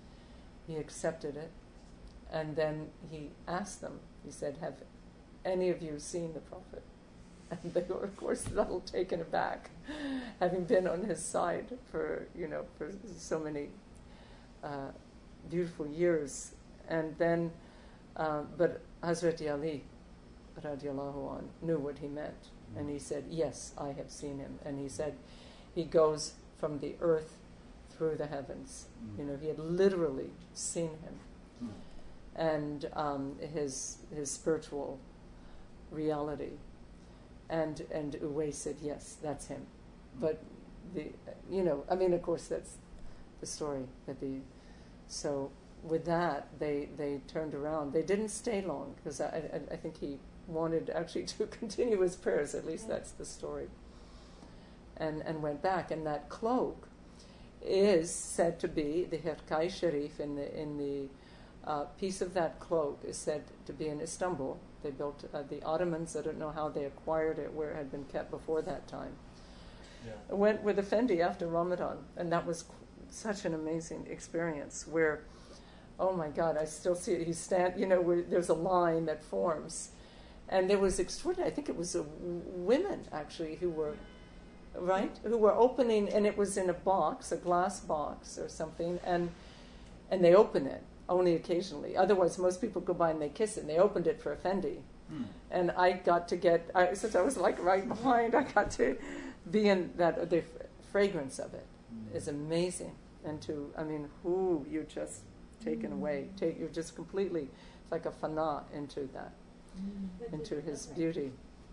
he accepted it. And then he asked them, he said, have any of you seen the Prophet? And they were, of course, a little taken aback, having been on his side for, you know, for so many uh, beautiful years. And then, uh, but Hazrati Ali, radiallahu anh, knew what he meant. Mm. And he said, yes, I have seen him. And he said, he goes from the earth through the heavens. Mm. You know, he had literally seen him. Mm. And um, his his spiritual reality. And and Uwais said, yes, that's him. But the you know, I mean, of course, that's the story that the so with that they they turned around. They didn't stay long because I, I I think he wanted actually to continue his prayers. At least that's the story. And and went back, and that cloak is said to be the Hirkai Sharif in the in the uh, piece of that cloak is said to be in Istanbul. They built uh, the Ottomans. I don't know how they acquired it, where it had been kept before that time. Yeah. I went with Effendi after Ramadan, and that was qu- such an amazing experience where, oh my God, I still see it. He stand, you know, where there's a line that forms. And there was extraordinary, I think it was uh, women actually who were, right, who were opening, and it was in a box, a glass box or something, and and they open it only occasionally. Otherwise, most people go by and they kiss it, and they opened it for Effendi. Hmm. And I got to get, I, since I was like right behind, I got to be in that, the f- fragrance of it Hmm. is amazing. And to, I mean, whoo, you're just taken away. Take, you're just completely, it's like a fana into that, What did into it his look like? beauty.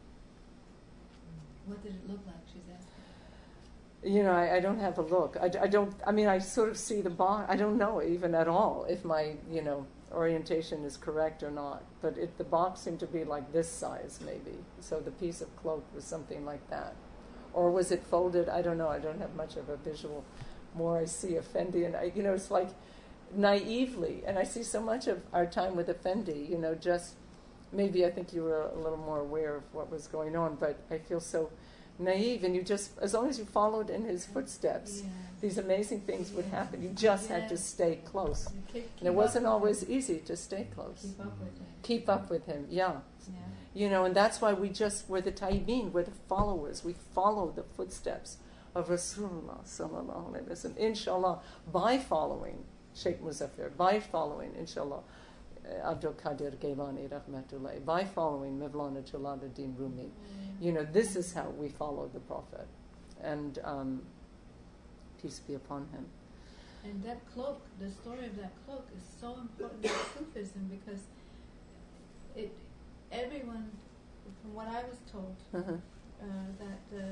What did it look like? She's asking. You know, I, I don't have a look. I, d- I don't, I mean, I sort of see the box. I don't know even at all if my, you know, orientation is correct or not. But it, the box seemed to be like this size, maybe. So the piece of cloak was something like that. Or was it folded? I don't know. I don't have much of a visual. More I see Effendi, and I, you know, it's like naively. And I see so much of our time with Effendi, you know, just maybe I think you were a little more aware of what was going on, but I feel so naive, and you just, as long as you followed in his footsteps, Yeah. these amazing things would happen. You just had to Yes. stay close. You keep- And it keep wasn't up with always him. easy to stay close. Keep up with him. Keep up with him, yeah. Yeah. You know, and that's why we just, we're the taibin, we're the followers. We follow the footsteps of Rasulullah sallallahu alaihi wasallam. Inshallah, by following Sheikh Muzaffar, by following, inshallah, uh, Abdul Qadir Gailani rahmatullah, by following Mevlana Jalaluddin Rumi. You know, this is how we follow the Prophet. And um, peace be upon him. And that cloak, the story of that cloak is so important in Sufism because it, everyone, from what I was told, Uh-huh. uh, that the,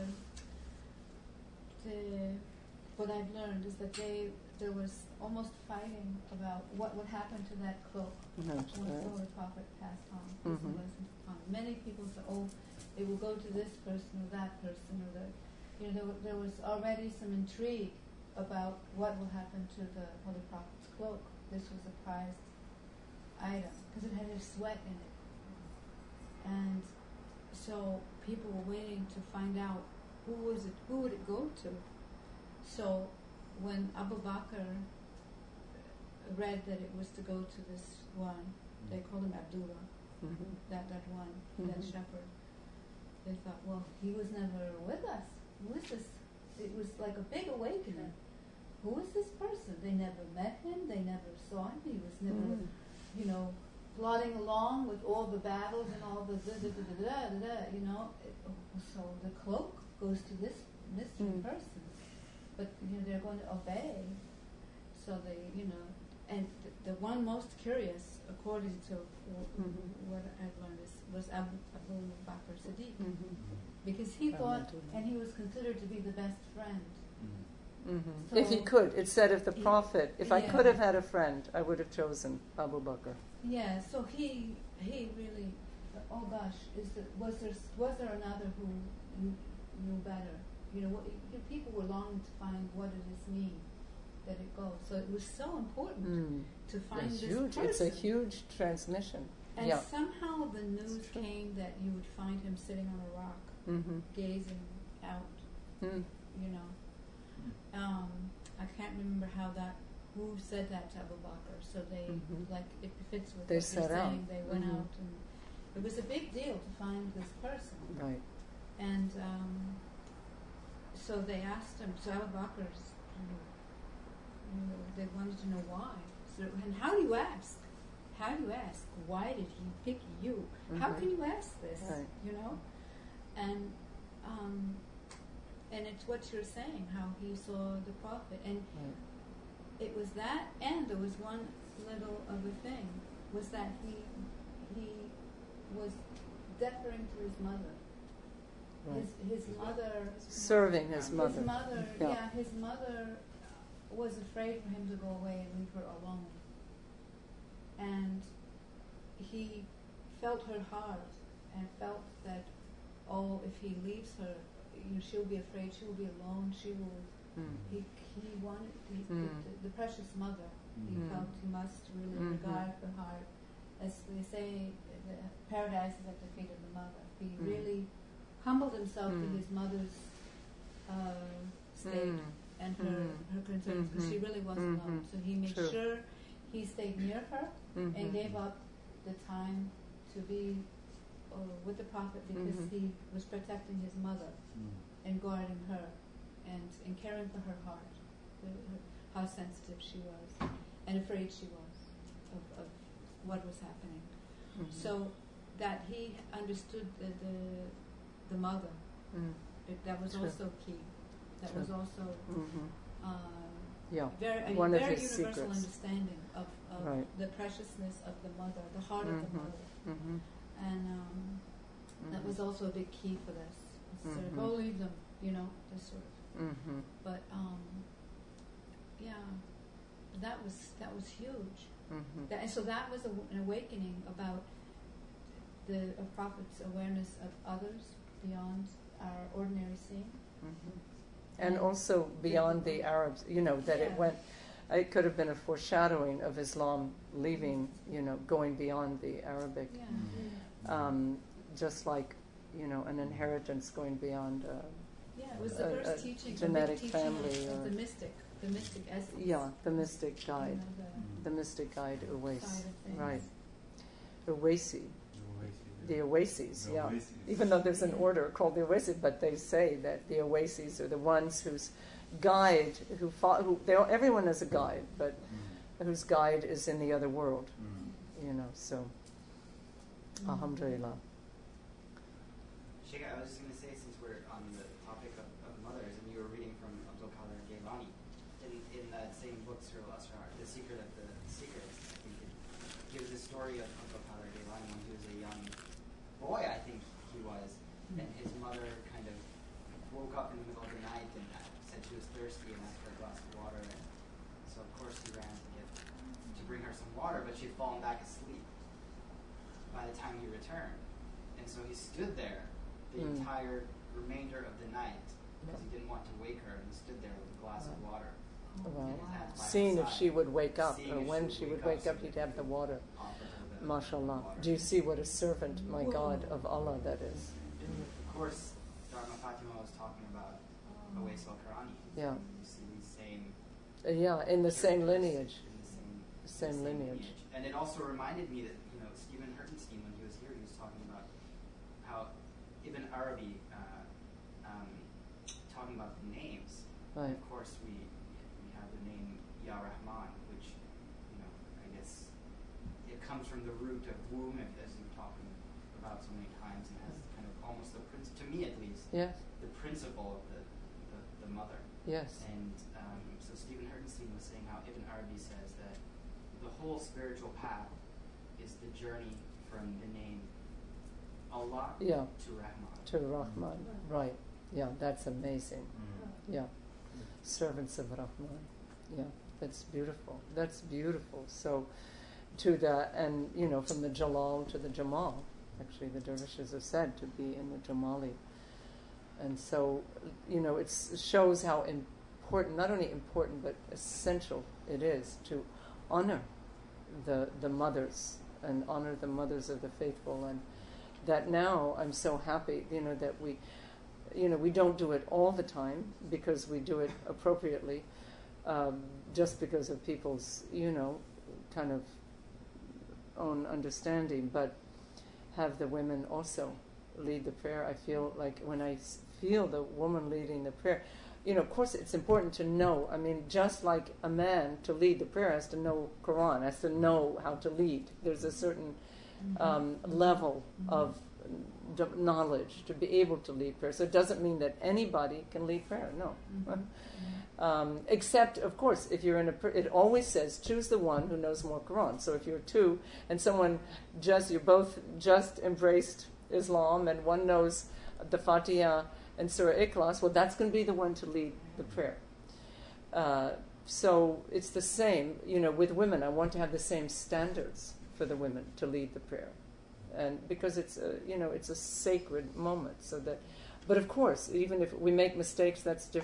the, what I've learned is that they, there was almost fighting about what would happen to that cloak No, once the uh, Holy Prophet passed on. peace and Mhm. blessings upon him. Many people said, oh, it will go to this person or that person, or the, you know, there, wa- there was already some intrigue about what will happen to the Holy Prophet's cloak. This was a prized item because it had his sweat in it, and so people were waiting to find out who was it, who would it go to. So when Abu Bakr read that it was to go to this one, they called him Abdullah, Mhm. that that one, that Mhm. shepherd. They thought, well, he was never with us. Who is this? It was like a big awakening. Who is this person? They never met him. They never saw him. He was never, Mhm. you know, plodding along with all the battles and all the da da da da da da, da you know. It, so the cloak goes to this mystery Mm. person, but you know they're going to obey. So they, you know, and th- the one most curious, according to w- Mhm. what I've learned, is, was Abu, Abu Bakr Siddiq, Mhm. because he thought, Rahmatullah. and he was considered to be the best friend. Mhm. So- If he could, it said if the He- Prophet, if I yeah. could have had a friend, I would have chosen Abu Bakr. Yeah, so he he really, oh gosh, is there, was there was there another who knew, knew better? You know, what, you know, people were longing to find what does this mean that it goes. So it was so important Mm. to find It's this huge. person. It's a huge transmission. And yeah. somehow the news true. came that you would find him sitting on a rock, Mm-hmm. gazing out. Mm. You know, um, I can't remember how that. Who said that to Abu Bakr? So they Mhm. like it fits with They what set you're out. saying. They went Mhm. out, and it was a big deal to find this person. Right. And um, so they asked him. So Abu Bakr's, you know, you know, they wanted to know why. So and how do you ask? How do you ask? Why did he pick you? How Mhm. can you ask this? Right. You know, and um, and it's what you're saying. How he saw the prophet, and Right. it was that, and there was one little other thing, was that he he was deferring to his mother. Right. His his mother Serving his his mother. mother, Yeah. yeah, his mother was afraid for him to go away and leave her alone. And he felt her heart and felt that, oh, if he leaves her, you know, she'll be afraid, she will be alone, she will Mm. He he wanted he, Mm. the, the, the precious mother. He Mm. felt he must really Mhm. regard her heart, as they say, the paradise is at the feet of the mother. He Mm. really humbled himself to Mm. his mother's uh, state Mm. and her Mm. her concerns, because she Mhm. really was Mhm. alone. So he made True. sure he stayed near her Mhm. and gave up the time to be uh, with the prophet, because Mhm. he was protecting his mother Mm. and guarding her and, and caring for her heart, the, her, how sensitive she was and afraid she was of, of what was happening. Mhm. So that he understood the the, the mother, Mm. it, that was True. also key. That True. was also Mhm. uh, Yeah. very, a One of very his universal secrets. understanding of, of Right. the preciousness of the mother, the heart of the Mhm. mother. Mhm. And um, that Mhm. was also a big key for this. It's Sort of, Mhm. oh, leave them, you know, this sort of. Mhm. But um, yeah, that was that was huge. Mhm. That, and so that was a, an awakening about the a prophet's awareness of others beyond our ordinary seeing. Mhm. And also beyond the Arabs, you know, that it Yeah. went, it could have been a foreshadowing of Islam leaving, you know, going beyond the Arabic. Yeah. Mm. Um, just like, you know, an inheritance going beyond, uh, Yeah, it was the A- first a teaching, genetic a big teaching family of, of or- the mystic, the mystic essence. yeah, the mystic You guide, know, the the mystic guide, Uwais. side of things. Right. Uwaisi, the Oases, The yeah. Oases. Even though there's an order called the Oases, but they say that the Oases are the ones whose guide, who, fo- who they all, everyone is a guide, but Mm. whose guide is in the other world, Mm. you know, so, Mm. alhamdulillah. Sheikh, I was just going to say, since we're on the topic of, of mothers, and you were reading from Abdul Qadir Gailani, in, in that same book, Sir Al-Asrar, The Secret of the Secrets, I think it gives the story of Abdul Qadir Gailani when he was a young boy, I think he was, and his mother kind of woke up in the middle of the night and said she was thirsty and asked for a glass of water, and so of course he ran to get to bring her some water, but she had fallen back asleep by the time he returned. And so he stood there the Mm. entire remainder of the night because he didn't want to wake her, and he stood there with a glass of water. Well, in his hands by her seeing if side, she would wake up, seeing or if when she she would would wake so up, that he'd have the water. offer her the MashaAllah. water. Do you see what a servant, my God, of Allah that is? And of course, Dharma Fatima was talking about Awais al-Qarani. Yeah. You see these same Uh, yeah, in the same characters lineage. in the same, in the Same lineage. And it also reminded me that, you know, Stephen Hertenstein, when he was here, he was talking about how Ibn Arabi, uh, um, talking about the names. Right. Of course, we we have the name Ya Rahman, which, you know, I guess it comes from the root of womb, as you've talked about so many times, and has kind of almost the prince, to me at least, Yes, the principle of the, the, the mother. yes. And um, so Stephen Hertenstein was saying how Ibn Arabi says that the whole spiritual path is the journey from the name Allah Yeah. to Rahman. To Rahman, right. Yeah, that's amazing. Mm. Yeah. Servants of Rahman. Yeah, that's beautiful. That's beautiful. So, to the, and, you know, from the Jalal to the Jamal, actually the dervishes are said to be in the Jamali. And so, you know, it shows how important, not only important, but essential it is to honor the the mothers and honor the mothers of the faithful. And that now I'm so happy, you know, that we, you know, we don't do it all the time because we do it appropriately, um, just because of people's, you know, kind of own understanding, but have the women also lead the prayer. I feel like when I s- feel the woman leading the prayer, you know, of course it's important to know, I mean, just like a man to lead the prayer has to know Quran, has to know how to lead. There's a certain um, level of d- knowledge to be able to lead prayer. So it doesn't mean that anybody can lead prayer, no. Um, except, of course, if you're in a, pr- it always says, choose the one who knows more Quran. So if you're two and someone just, you both just embraced Islam and one knows the Fatiha and Surah Ikhlas, well, that's going to be the one to lead the prayer. Uh, so it's the same, you know, with women. I want to have the same standards for the women to lead the prayer. And because it's a, you know, it's a sacred moment. So that, but of course, even if we make mistakes, that's different.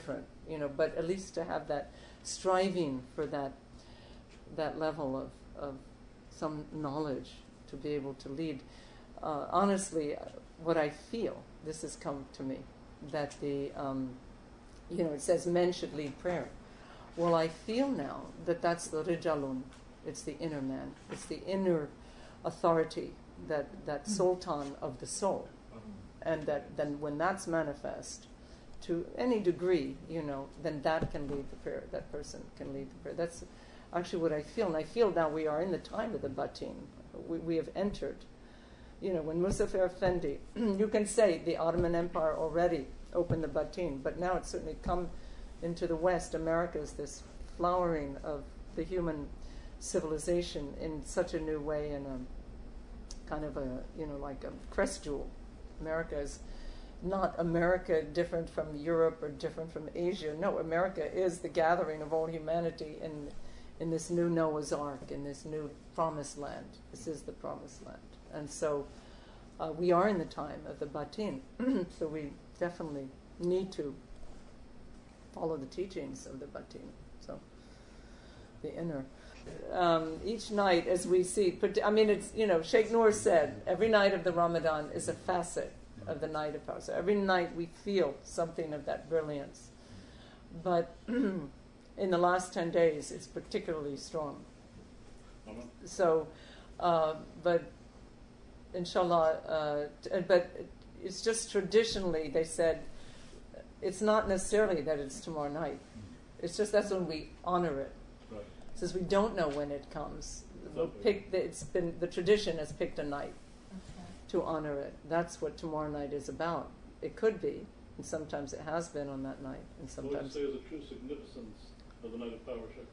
you know, but at least to have that striving for that that level of, of some knowledge to be able to lead. Uh, honestly, what I feel, this has come to me, that the, um, you know, it says men should lead prayer. Well, I feel now that that's the Rijalun, it's the inner man, it's the inner authority, that, that sultan of the soul. And that then when that's manifest to any degree, you know, then that can lead the prayer, that person can lead the prayer. That's actually what I feel. And I feel now we are in the time of the Batin. We, we have entered. You know, when Muzaffar Effendi, you can say the Ottoman Empire already opened the Batin, but now it's certainly come into the West. America is this flowering of the human civilization in such a new way, in a kind of a, you know, like a crest jewel. America is not America different from Europe or different from Asia. No, America is the gathering of all humanity in in this new Noah's Ark, in this new promised land. This is the promised land. And so uh, we are in the time of the Batin. So we definitely need to follow the teachings of the Batin. So the inner. Um, each night as we see, I mean, it's, you know, Sheikh Noor said, every night of the Ramadan is a facet of the night of power. So every night we feel something of that brilliance. But in the last ten days, it's particularly strong. So, uh, but inshallah, uh, t- but it's just traditionally, they said, it's not necessarily that it's tomorrow night. It's just that's when we honor it. Right. Since we don't know when it comes, we'll pick the, it's been the tradition has picked a night Okay. to honor it. That's what tomorrow night is about. It could be, and sometimes it has been on that night, and What would you sometimes say is the true significance of the Night of Power, Sheikh?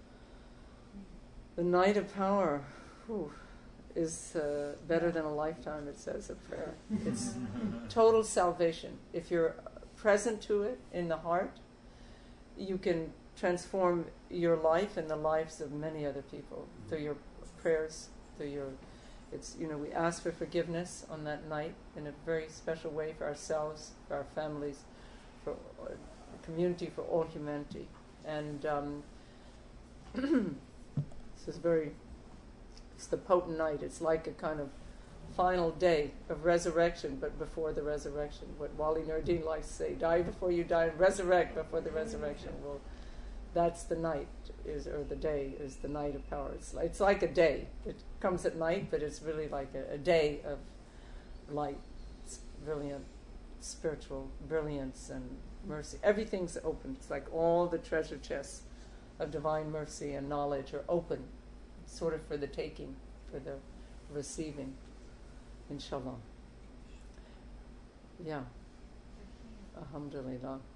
the night of power whew, is uh, better than a lifetime. It says of prayer. It's total salvation. If you're present to it in the heart, you can transform your life and the lives of many other people through your prayers, through your, it's, you know, we ask for forgiveness on that night in a very special way for ourselves, for our families, for the community, for all humanity. And um, this is very, it's the potent night. It's like a kind of final day of resurrection, but before the resurrection. What Wali Nuruddin likes to say, die before you die, and resurrect before the resurrection. Well, that's the night, is or the day is the night of power. It's, it's like a day. It comes at night, but it's really like a, a day of light, it's brilliant, spiritual brilliance and mercy. Everything's open. It's like all the treasure chests of divine mercy and knowledge are open, sort of for the taking, for the receiving. Inshallah. Yeah. Alhamdulillah.